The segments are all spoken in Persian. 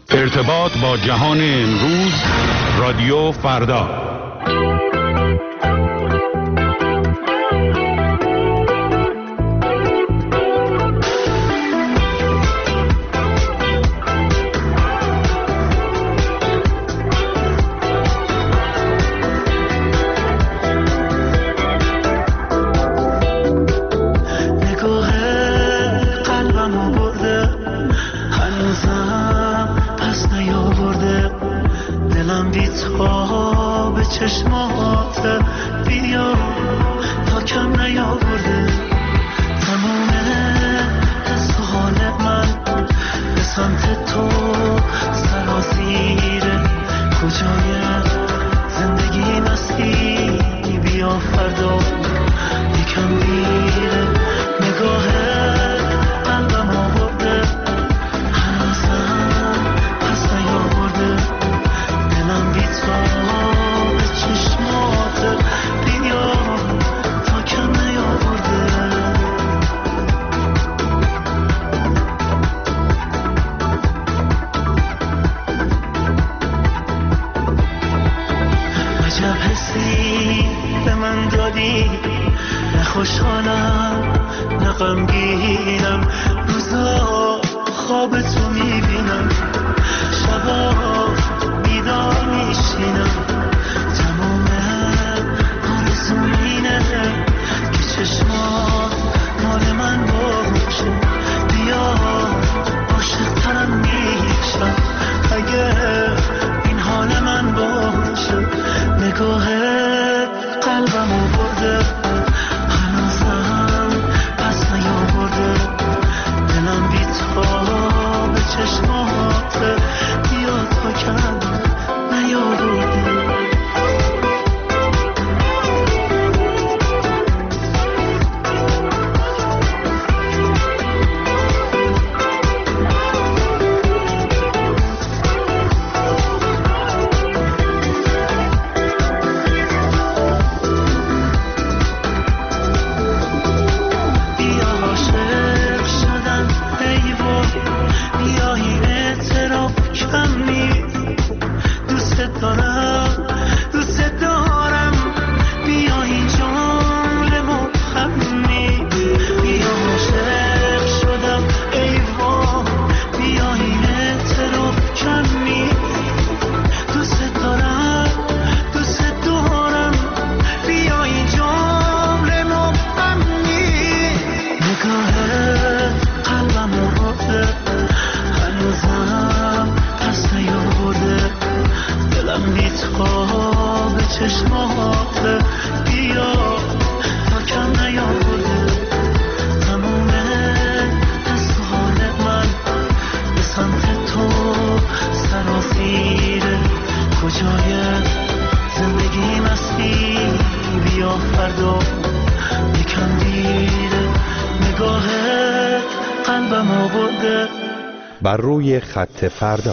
ارتباط با جهان امروز، رادیو فردا. چشمات بیا تا کم نیاورده تمام حس و حال من به سمت تو سرازیره کجای زندگی مستی بیا فردا یکم میره نگاه قلبم آورده هنوزم پس نیاورده دلم بی تو چشمات بیا تا کم نیاورده عجب حسی به من دادی نه خوشحالم نه غمگینم روزا خواب تو میبینم شبا بیدار میشینم که چشمات مال من باشه بیا عاشق ترم میشم اگه این حال من باشه نگاه قلبمو برده هنوزم پس نیاورده دلم بی تو به چشمات بیا تا کم نیاورده بر روی خط فردا.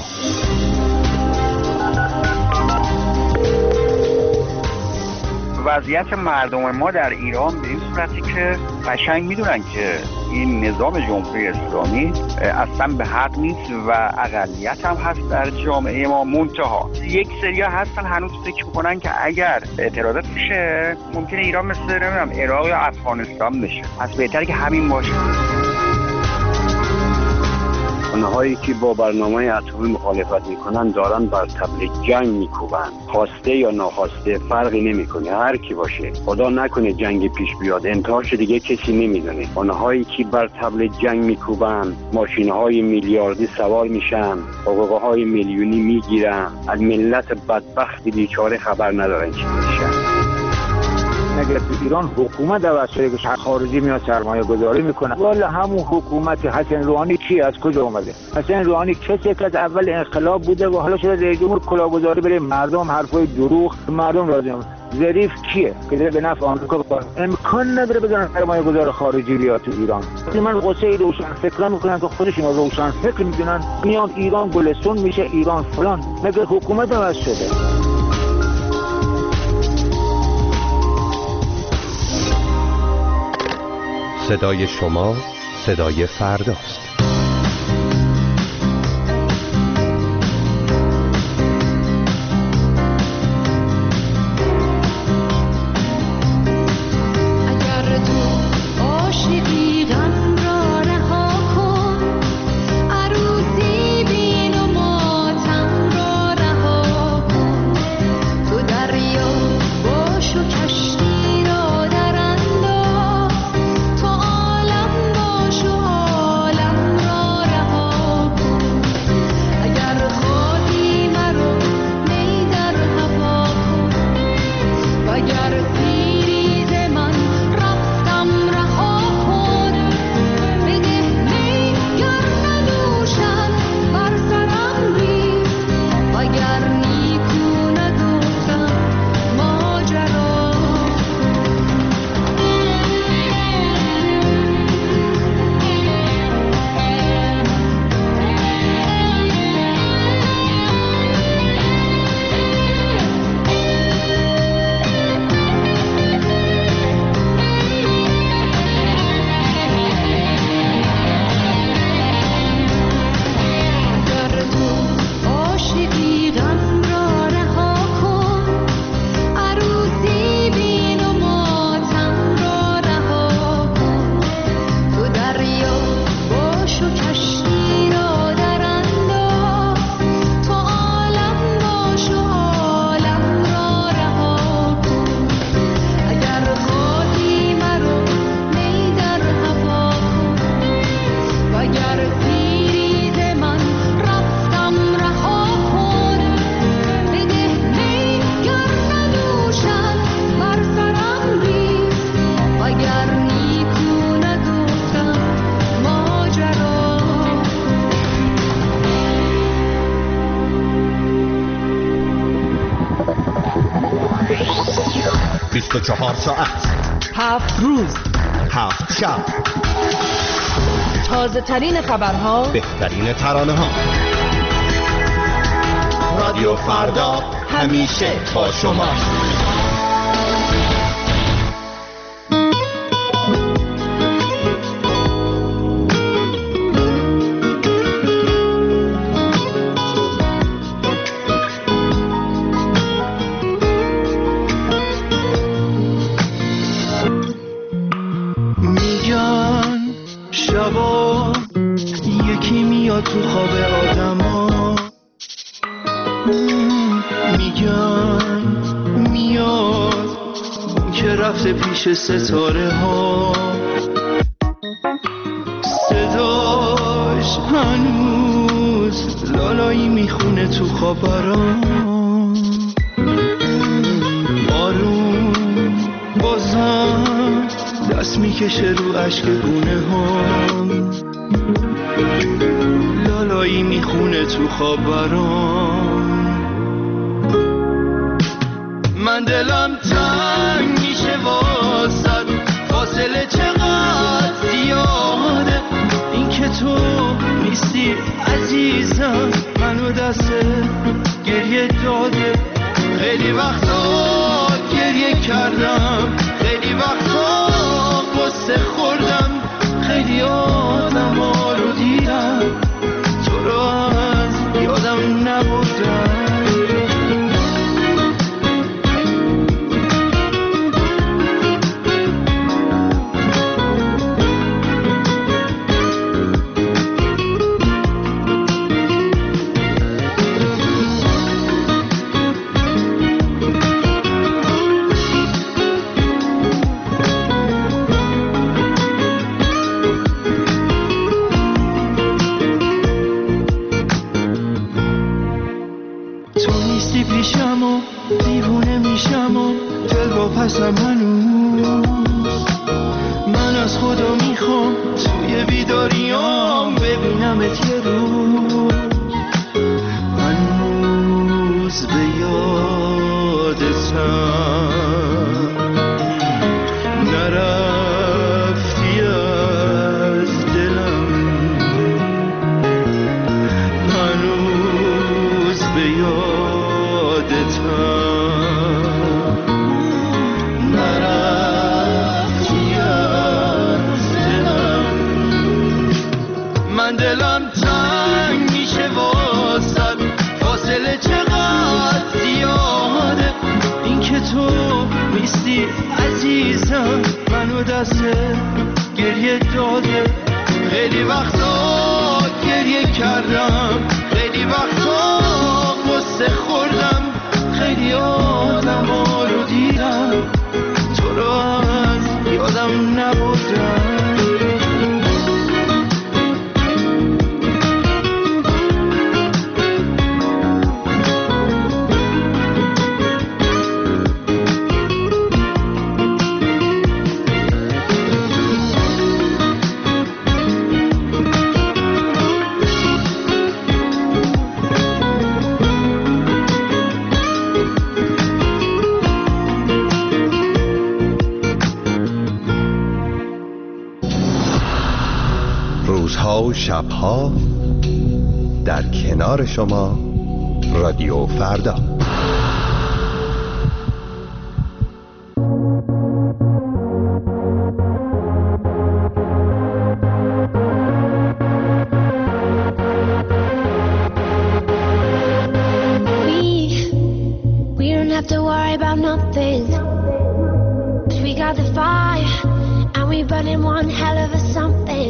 وضعیت مردم ما در ایران به این صورتی که قشنگ میدونن که این نظام جمهوری اسلامی اصلا به حق نیست و اقلیت هم هست در جامعه ما. منتها یک سریا هستن هنوز فکر میکنن که اگر اعتراضات بشه ممکنه ایران مثل نمیدونم عراق یا افغانستان بشه، پس بهتره که همین باشه. اونهایی که با برنامه اتمی مخالفت میکنن دارن بر طبل جنگ میکوبن، خواسته یا ناخواسته فرقی نمیکنه، هر کی باشه. خدا نکنه جنگ پیش بیاد، انتهاش دیگه کسی نمیدونه. اونهایی که بر طبل جنگ میکوبن ماشینهای میلیاردی سوار میشن، حقوقهای میلیونی میگیرن، از ملت بدبخت بیچاره خبر ندارن چی میشه. اگر تو ایران حکومت عوض شده که خارجی میاد سرمایه گذاری میکنه، والا همون حکومت حسن روحانی کی از کجا اومده؟ حسن روحانی کسی که از اول انقلاب بوده و حالا شده رئیس جمهور کلاهگذاری برای مردم، حرفای دروغ مردم راضی نمیشه. ظریف کیه که داره به نفع آمریکا کار؟ امکان نداره بذارن سرمایه گذار خارجی بیاد تو ایران. من قصه روشن فکران میکنن که خودشون روشن فکر میدونن، میان ایران گلستون میشه، ایران فلان. مگه حکومت عوض شده؟ صدای شما صدای فرداست. 24 ساعت، 7 روز، 7 شب، تازه ترین خبرها، بهترین ترانه ها. رادیو فردا همیشه با شما. تو خواب آدما میگن میاد که رفته پیش ستاره ها، صداش هنوز لالایی میخونه تو خبران، آروم بازم دست میکشه رو عشق گونه ها، لالایی میخونه تو خبران. من دلم تنگ میشه واسد، فاصله چقدر زیاده، این که تو نیستی عزیزم منو دست گریه داده. خیلی وقتا گریه کردم، خیلی وقتا قصه خوردم، خیلی آدم ها رو دیدم تو رو از یادم نبردم. پیشم و دیوونه میشم و دل با پسم هنوز، من از خدا میخوام توی بیداریام ببینمت یه روز، هنوز به یادتم نرفتی از دلم، هنوز به یادتم نرفتی از دلم. من دلم تنگ میشه واسد، فاصله چقدر زیاده، این که تو نیستی عزیزم منو دست گریه داده. خیلی وقتا گریه کردم، خیلی وقتا قصه خوردم، خیلی آدم ها رو دیدم تو رو از یادم نبردم. روزها و شبها در کنار شما، رادیو فردا. We don't have to worry about nothing, 'cause we got the fire and we burning one hell of a something.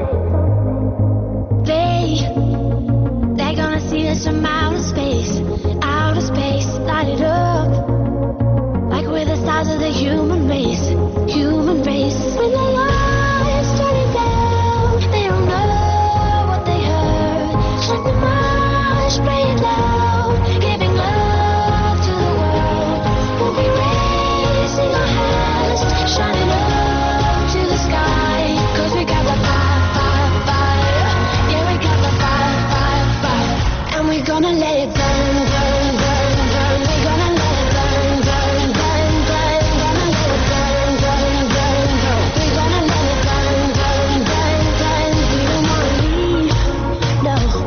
They're gonna see us from outer space, light it up like we're the stars of the human race. When they are turning down, they don't know what they heard. Shut them out, spray it loud, giving love to the world. We'll be raising our hands, shining up to the sky, 'cause we got the fire, yeah, we got the fire, and we're gonna let it burn, burn, burn, burn. We're gonna let it burn, burn, burn, burn, gonna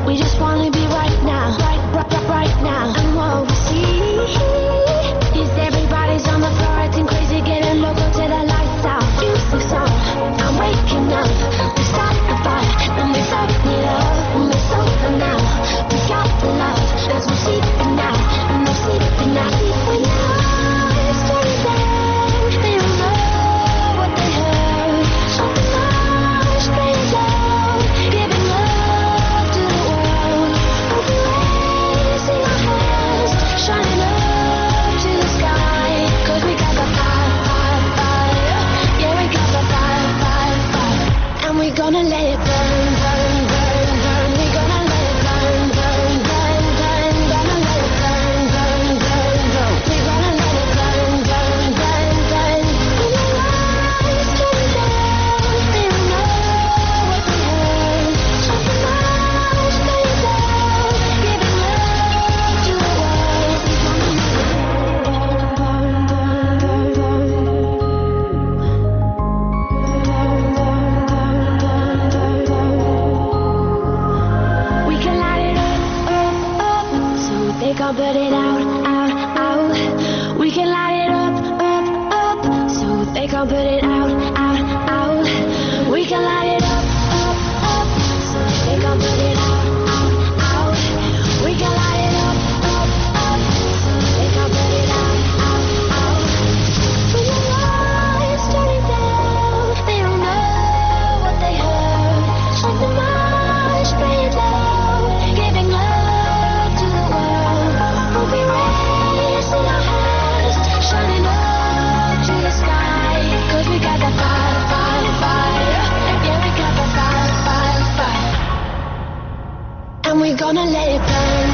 We just wanna be right now, right now. And what we see is everybody's on the floor acting crazy, getting local till the lights out. Music's on, I'm waking up. We start the fire and we felt the love, and we're sober now. We got the love, there's no sleeping now, and no sleeping now. When the lights turn down, they don't know what they heard. Shut the lights, play it loud, giving love to the world. We'll be raising our hands, shining up to the sky. 'Cause we got the fire, fire, fire. Yeah, we got the fire, fire, fire. And we're gonna let it burn, burn, burn, burn. We're gonna let it burn, burn, burn, burn. Gonna let it burn, burn, burn, burn. We're gonna let it burn, burn, burn, burn. When the lights turn down, they don't know what they heard. Shut the lights, play it loud, giving love to the world. We're gonna let it burn, burn, burn, burn, burn. We can light it up, so they can't put it out, out, out. We can light it up, so they can't put it out, out, out. We can light it up, so they can't put it out, out, out. We can light it up, so they can't put it out, out, out. When the lights turn down, they don't know what they heard. Shut the lights, play it loud, giving love to the world. We'll be raising our hands, shining up to the sky. 'Cause we got the fire, fire, fire. Yeah, we got the fire, fire, fire. And we're gonna let it burn,